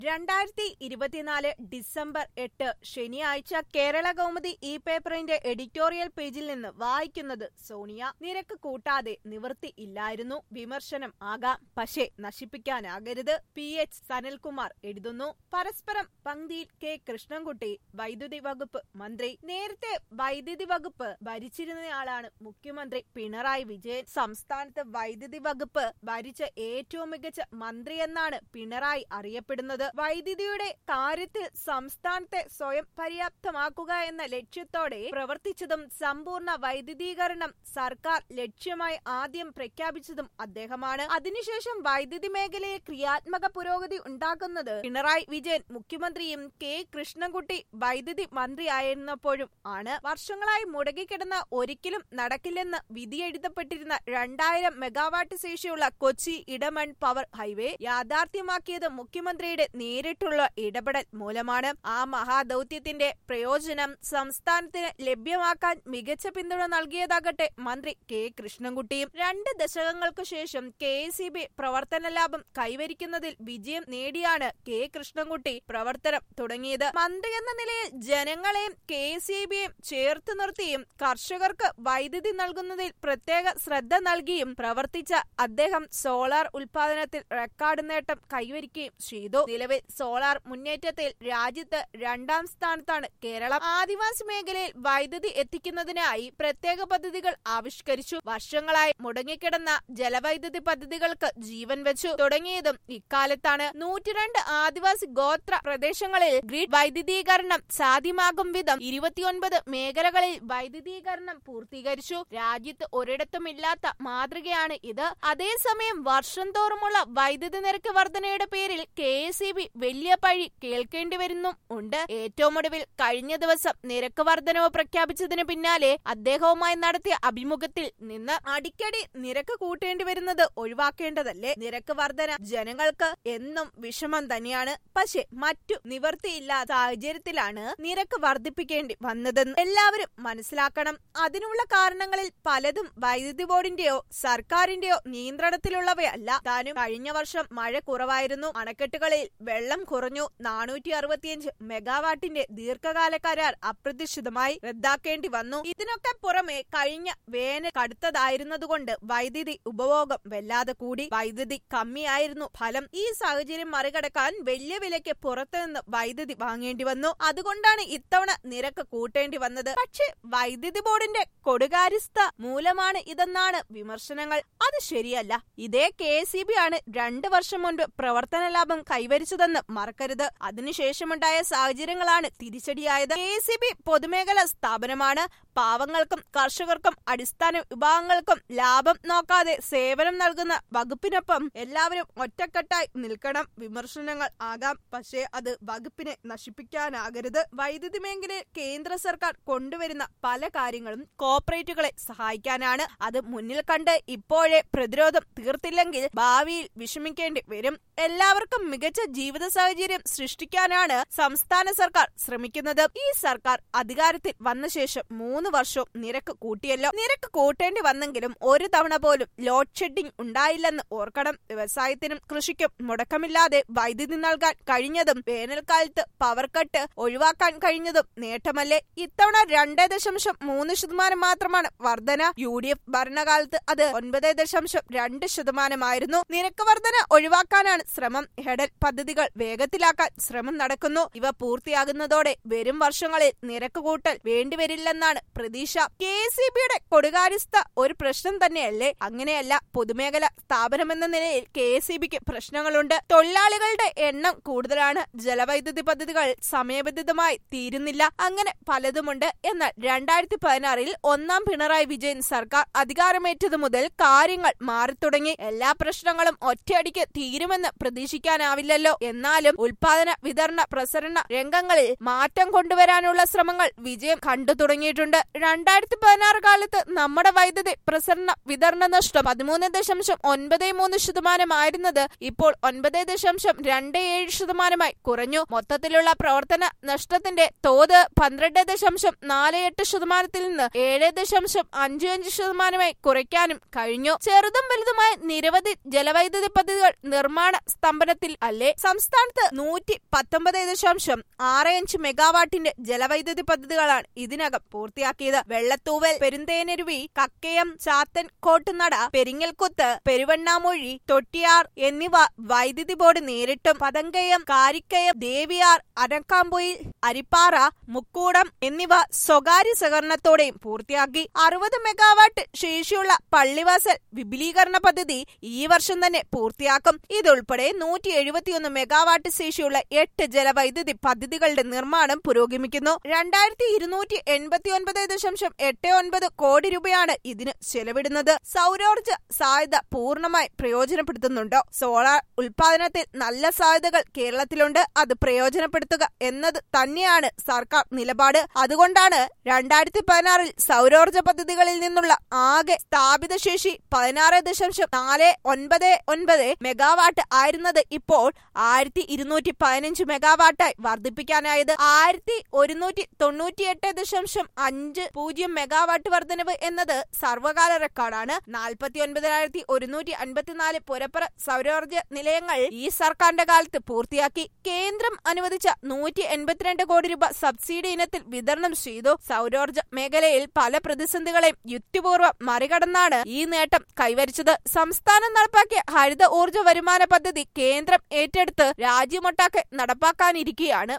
2024 December 8 ശനിയാഴ്ച കേരള കൗമുദി ഈ പേപ്പറിന്റെ എഡിറ്റോറിയൽ പേജിൽ നിന്ന് വായിക്കുന്നത് സോണിയ. നിരക്ക് കൂട്ടാതെ നിവൃത്തി ഇല്ലായിരുന്നു, വിമർശനം ആകാം, പക്ഷേ നശിപ്പിക്കാനാകരുത്. PH സനൽകുമാർ എഴുതുന്നു. പരസ്പരം പങ്ക്തിയിൽ കെ കൃഷ്ണൻകുട്ടി, വൈദ്യുതി വകുപ്പ് മന്ത്രി. നേരത്തെ വൈദ്യുതി വകുപ്പ് ഭരിച്ചിരുന്നയാളാണ് മുഖ്യമന്ത്രി പിണറായി വിജയൻ. സംസ്ഥാനത്ത് വൈദ്യുതി വകുപ്പ് ഭരിച്ച ഏറ്റവും മികച്ച മന്ത്രിയെന്നാണ് പിണറായി അറിയപ്പെടുന്നത്. വൈദ്യുതിയുടെ കാര്യത്തിൽ സംസ്ഥാനത്തെ സ്വയം പര്യാപ്തമാക്കുക എന്ന ലക്ഷ്യത്തോടെ പ്രവർത്തിച്ചതും സമ്പൂർണ്ണ വൈദ്യുതീകരണം സർക്കാർ ലക്ഷ്യമായി ആദ്യം പ്രഖ്യാപിച്ചതും അദ്ദേഹമാണ്. അതിനുശേഷം വൈദ്യുതി മേഖലയിൽ ക്രിയാത്മക പുരോഗതി ഉണ്ടാക്കുന്നത് പിണറായി വിജയൻ മുഖ്യമന്ത്രിയും കെ കൃഷ്ണൻകുട്ടി വൈദ്യുതി മന്ത്രിയായിരുന്നപ്പോഴും ആണ്. വർഷങ്ങളായി മുടങ്ങിക്കിടന്ന, ഒരിക്കലും നടക്കില്ലെന്ന് വിധിയെഴുതപ്പെട്ടിരുന്ന 2000 മെഗാവാട്ട് ശേഷിയുള്ള കൊച്ചി ഇടമൺ പവർ ഹൈവേ യാഥാർത്ഥ്യമാക്കിയത് മുഖ്യമന്ത്രിയുടെ നേരിട്ടുള്ള ഇടപെടൽ മൂലമാണ്. ആ മഹാദൌത്യത്തിന്റെ പ്രയോജനം സംസ്ഥാനത്തിന് ലഭ്യമാക്കാൻ മികച്ച പിന്തുണ നൽകിയതാകട്ടെ മന്ത്രി കെ കൃഷ്ണൻകുട്ടിയും. 2 ദശകങ്ങൾക്കു ശേഷം KECB പ്രവർത്തന ലാഭം കൈവരിക്കുന്നതിൽ വിജയം നേടിയാണ് കെ കൃഷ്ണൻകുട്ടി പ്രവർത്തനം തുടങ്ങിയത്. മന്ത്രി എന്ന നിലയിൽ ജനങ്ങളെയും KECBയെയും ചേർത്ത് നിർത്തിയും കർഷകർക്ക് വൈദ്യുതി നൽകുന്നതിൽ പ്രത്യേക ശ്രദ്ധ നൽകിയും പ്രവർത്തിച്ച അദ്ദേഹം സോളാർ ഉൽപാദനത്തിൽ റെക്കോർഡ് നേട്ടം കൈവരിക്കുകയും ചെയ്തു. നിലവിൽ സോളാർ മുന്നേറ്റത്തിൽ രാജ്യത്ത് 2ാം സ്ഥാനത്താണ് കേരളം. ആദിവാസി മേഖലയിൽ വൈദ്യുതി എത്തിക്കുന്നതിനായി പ്രത്യേക പദ്ധതികൾ ആവിഷ്കരിച്ചു. വർഷങ്ങളായി മുടങ്ങിക്കിടന്ന ജലവൈദ്യുതി പദ്ധതികൾക്ക് ജീവൻ വെച്ചു തുടങ്ങിയതും ഇക്കാലത്താണ്. 102 ആദിവാസി ഗോത്ര പ്രദേശങ്ങളിൽ ഗ്രിഡ് വൈദ്യുതീകരണം സാധ്യമാകും വിധം 29 മേഖലകളിൽ വൈദ്യുതീകരണം പൂർത്തീകരിച്ചു. രാജ്യത്ത് ഒരിടത്തുമില്ലാത്ത മാതൃകയാണ് ഇത്. അതേസമയം വർഷം തോറുമുള്ള വൈദ്യുതി നിരക്ക് വർധനയുടെ പേരിൽ KECB വലിയ പഴി കേൾക്കേണ്ടി വരുന്നും ഉണ്ട്. ഏറ്റവും ഒടുവിൽ കഴിഞ്ഞ ദിവസം നിരക്ക് വർധനവ് പ്രഖ്യാപിച്ചതിന് പിന്നാലെ അദ്ദേഹവുമായി നടത്തിയ അഭിമുഖത്തിൽ നിന്ന് അടിക്കടി നിരക്ക് കൂട്ടേണ്ടി വരുന്നത് ഒഴിവാക്കേണ്ടതല്ലേ? നിരക്ക് വർധന ജനങ്ങൾക്ക് എന്നും വിഷമം തന്നെയാണ്. പക്ഷെ മറ്റു നിവൃത്തിയില്ലാത്ത സാഹചര്യത്തിലാണ് നിരക്ക് വർദ്ധിപ്പിക്കേണ്ടി വന്നതെന്ന് എല്ലാവരും മനസ്സിലാക്കണം. അതിനുള്ള കാരണങ്ങളിൽ പലതും വൈദ്യുതി ബോർഡിന്റെയോ സർക്കാരിന്റെയോ നിയന്ത്രണത്തിലുള്ളവയല്ല താനും. കഴിഞ്ഞ വർഷം മഴ കുറവായിരുന്നു, അണക്കെട്ടുകളിൽ വെള്ളം കുറഞ്ഞു, 465 മെഗാവാട്ടിന്റെ ദീർഘകാല കരാർ അപ്രതീക്ഷിതമായി റദ്ദാക്കേണ്ടി വന്നു. ഇതിനൊക്കെ പുറമെ കഴിഞ്ഞ വേനൽ കടുത്തതായിരുന്നതുകൊണ്ട് വൈദ്യുതി ഉപഭോഗം വല്ലാതെ കൂടി. വൈദ്യുതി കമ്മിയായിരുന്നു ഫലം. ഈ സാഹചര്യം മറികടക്കാൻ വലിയ വിലയ്ക്ക് പുറത്തുനിന്ന് വൈദ്യുതി വാങ്ങേണ്ടി വന്നു. അതുകൊണ്ടാണ് ഇത്തവണ നിരക്ക് കൂട്ടേണ്ടി വന്നത്. പക്ഷെ വൈദ്യുതി ബോർഡിന്റെ കൊടുകാര്യസ്ഥ മൂലമാണ് ഇതെന്നാണ് വിമർശനങ്ങൾ. അത് ശരിയല്ല. ഇതേ KECB ആണ് 2 വർഷം മുൻപ് പ്രവർത്തന ലാഭം കൈവരിച്ചതെന്ന് മറക്കരുത്. അതിനുശേഷമുണ്ടായ സാഹചര്യങ്ങളാണ് തിരിച്ചടിയായത്. KECB പൊതുമേഖലാ സ്ഥാപനമാണ്. പാവങ്ങൾക്കും കർഷകർക്കും അടിസ്ഥാന വിഭാഗങ്ങൾക്കും ലാഭം നോക്കാതെ സേവനം നൽകുന്ന വകുപ്പിനൊപ്പം എല്ലാവരും ഒറ്റക്കെട്ടായി നിൽക്കണം. വിമർശനങ്ങൾ ആകാം, പക്ഷേ അത് വകുപ്പിനെ നശിപ്പിക്കാനാകരുത്. വൈദ്യുതി മേഖലയിൽ കേന്ദ്ര സർക്കാർ കൊണ്ടുവരുന്ന പല കാര്യങ്ങളും കോർപ്പറേറ്റുകളെ സഹായിക്കാനാണ്. അത് മുന്നിൽ കണ്ട് ഇപ്പോഴേ പ്രതിരോധം തീർത്തില്ലെങ്കിൽ ഭാവിയിൽ വിഷമിക്കേണ്ടി വരും. എല്ലാവർക്കും മികച്ച ജീവിത സാഹചര്യം സൃഷ്ടിക്കാനാണ് സംസ്ഥാന സർക്കാർ ശ്രമിക്കുന്നത്. ഈ സർക്കാർ അധികാരത്തിൽ വന്ന ശേഷം 3 വർഷവും നിരക്ക് കൂട്ടിയല്ലോ. നിരക്ക് കൂട്ടേണ്ടി വന്നെങ്കിലും ഒരു തവണ പോലും ലോഡ് ഷെഡിംഗ് ഉണ്ടായില്ലെന്ന് ഓർക്കണം. വ്യവസായത്തിനും കൃഷിക്കും മുടക്കമില്ലാതെ വൈദ്യുതി നൽകാൻ കഴിഞ്ഞതും വേനൽക്കാലത്ത് പവർ കട്ട് ഒഴിവാക്കാൻ കഴിഞ്ഞതും നേട്ടമല്ലേ? ഇത്തവണ 2.3% മാത്രമാണ് വർധന. UDF ഭരണകാലത്ത് അത് 9.2% നിരക്ക് വർധന ഒഴിവാക്കാനാണ് ശ്രമം. ഹെഡൽ പദ്ധതികൾ വേഗത്തിലാക്കാൻ ശ്രമം നടക്കുന്നു. ഇവ പൂർത്തിയാകുന്നതോടെ വരും വർഷങ്ങളിൽ നിരക്ക് കൂട്ടൽ വേണ്ടിവരില്ലെന്നാണ് പ്രതീക്ഷ. KECBയുടെ കൊടുകാര്യസ്ഥ ഒരു പ്രശ്നം തന്നെയല്ലേ? അങ്ങനെയല്ല. പൊതുമേഖല സ്ഥാപനമെന്ന നിലയിൽ KECBക്ക് പ്രശ്നങ്ങളുണ്ട്. തൊഴിലാളികളുടെ എണ്ണം കൂടുതലാണ്. ജലവൈദ്യുതി പദ്ധതികൾ സമയബന്ധിതമായി തീരുന്നില്ല. അങ്ങനെ പലതുമുണ്ട്. എന്നാൽ 2016 1ാം പിണറായി വിജയൻ സർക്കാർ അധികാരമേറ്റതു മുതൽ കാര്യങ്ങൾ മാറിത്തുടങ്ങി. എല്ലാ പ്രശ്നങ്ങളും ഒറ്റയടിക്ക് തീരുമെന്ന് പ്രതീക്ഷിക്കാനാവില്ലല്ലോ. എന്നാലും ഉൽപാദന, വിതരണ, പ്രസരണ രംഗങ്ങളിൽ മാറ്റം കൊണ്ടുവരാനുള്ള ശ്രമങ്ങൾ വിജയം കണ്ടു തുടങ്ങിയിട്ടുണ്ട്. 2016 കാലത്ത് നമ്മുടെ വൈദ്യുതി പ്രസരണ വിതരണ നഷ്ടം 13.93% ഇപ്പോൾ 9.27% കുറഞ്ഞു. മൊത്തത്തിലുള്ള പ്രവർത്തന നഷ്ടത്തിന്റെ തോത് 12.48% നിന്ന് 7.55% കുറയ്ക്കാനും കഴിഞ്ഞു. ചെറുതും വലുതുമായ നിരവധി ജലവൈദ്യുതി പദ്ധതികൾ നിർമ്മാണ സ്തംഭനത്തിൽ അല്ലേ? സംസ്ഥാനത്ത് 119.65 മെഗാവാട്ടിന്റെ ജലവൈദ്യുതി പദ്ധതികളാണ് ഇതിനകം പൂർത്തിയാക്കിയത്. വെള്ളത്തൂവൽ, പെരുന്തേനരുവി, കക്കയം, ചാത്തൻ കോട്ടുനട, പെരിങ്ങൽകുത്ത്, പെരുവണ്ണാമൊഴി, തൊട്ടിയാർ എന്നിവ വൈദ്യുതി ബോർഡ് നേരിട്ടും പതങ്കയം, കാരിക്കയം, ദേവിയാർ, അനക്കാംപൊയിൽ, അരിപ്പാറ, മുക്കൂടം എന്നിവ സ്വകാര്യ സഹകരണത്തോടെയും പൂർത്തിയാക്കി. 60 മെഗാവാട്ട് ശേഷിയുള്ള പള്ളിവാസൽ വിപുലീകരണ പദ്ധതി ഈ വർഷം തന്നെ പൂർത്തിയാക്കും. ഇതുൾപ്പെടെ 171 മെഗാവാട്ട് ശേഷിയുള്ള 8 ജലവൈദ്യുതി പദ്ധതികളുടെ നിർമ്മാണം പുരോഗമിക്കുന്നു. 2289.89 കോടി രൂപയാണ് ഇതിന് ചെലവിടുന്നത്. സൗരോർജ സാധ്യത പൂർണ്ണമായി പ്രയോജനപ്പെടുത്തുന്നുണ്ടോ? സോളാർ ഉൽപാദനത്തിൽ നല്ല സാധ്യതകൾ കേരളത്തിലുണ്ട്. അത് പ്രയോജനപ്പെടുത്തുക എന്നത് തന്നെയാണ് സർക്കാർ നിലപാട്. അതുകൊണ്ടാണ് 2016 സൗരോർജ പദ്ധതികളിൽ നിന്നുള്ള ആകെ സ്ഥാപിത ശേഷി 16.499 മെഗാവാട്ട് ആയിരുന്നത് ഇപ്പോൾ 1215 മെഗാവാട്ടായി വർദ്ധിപ്പിക്കാനായത്. 1198.50 മെഗാവാട്ട് വർധനവ് എന്നത് സർവകാല റെക്കോർഡാണ്. 49,154 പുരപ്പുറ സൗരോർജ നിലയങ്ങൾ ഈ സർക്കാരിന്റെ കാലത്ത് പൂർത്തിയാക്കി. കേന്ദ്രം അനുവദിച്ച 182 കോടി രൂപ സബ്സിഡി ഇനത്തിൽ വിതരണം ചെയ്തു. സൗരോർജ മേഖലയിൽ പല പ്രതിസന്ധികളെയും യുക്തിപൂർവ്വം മറികടന്നാണ് ഈ നേട്ടം കൈവരിച്ചത്. സംസ്ഥാനം നടപ്പാക്കിയ ഹരിത ഊർജ്ജ വരുമാന പദ്ധതി കേന്ദ്രം ഏറ്റെടുത്ത് രാജ്യമൊട്ടാകെ നടപ്പാക്കാനിരിക്കുകയാണ്.